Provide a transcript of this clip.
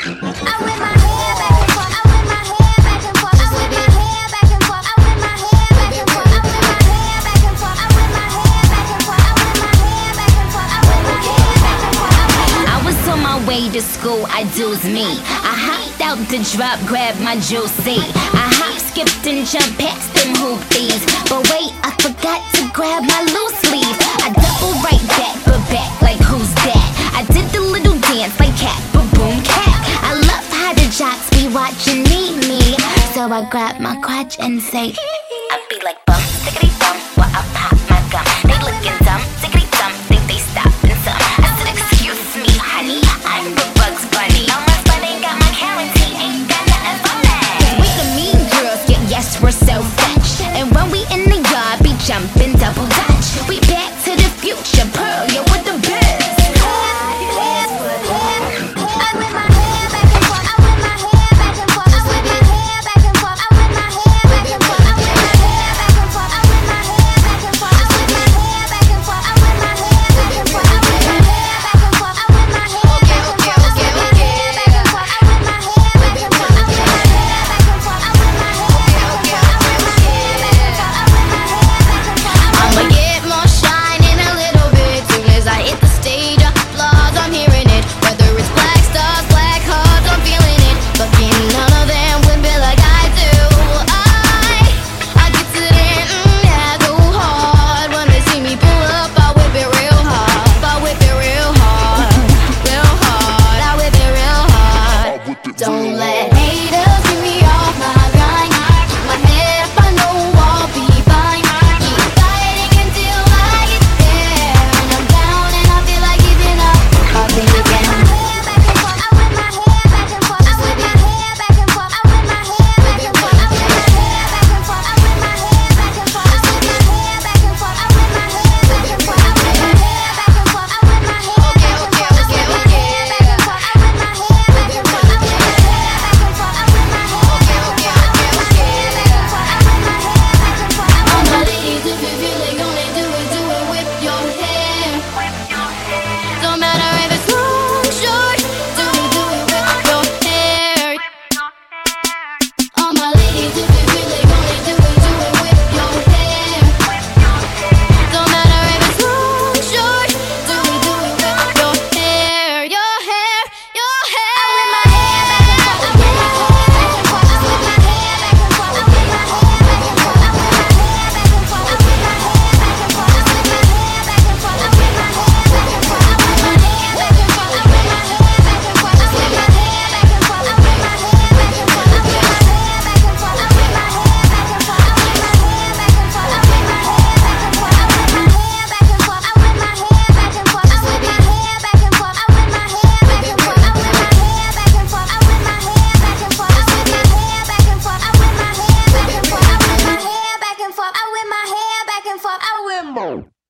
Way to school, I do's me. I hopped out the drop, grabbed my juicy. I hop, skipped and jumped past them hoopies. But wait, I forgot to grab my loose sleeve. I double right back, but back like who's that? I did the little dance like cat, but boom cat. I love how the jocks be watching me. So I grab my crotch and say, I be like bum, stickity bum, while I pop my gum. They looking dumb, stickity dumb, think they stopping some. I said, excuse me, honey, I'm the Bugs Bunny. All my fun ain't got my guarantee, ain't got nothing for that. We the mean girls, yes, we're so French. And when we in the yard, be jumping double dutch. We back to the future, Pearl, yo, with the biz. Don't let haters get me off my grind. Keep my head up, I know I'll be fine. Keep fighting until I get there. When I'm down and I feel like giving up, I'll think again. I win more.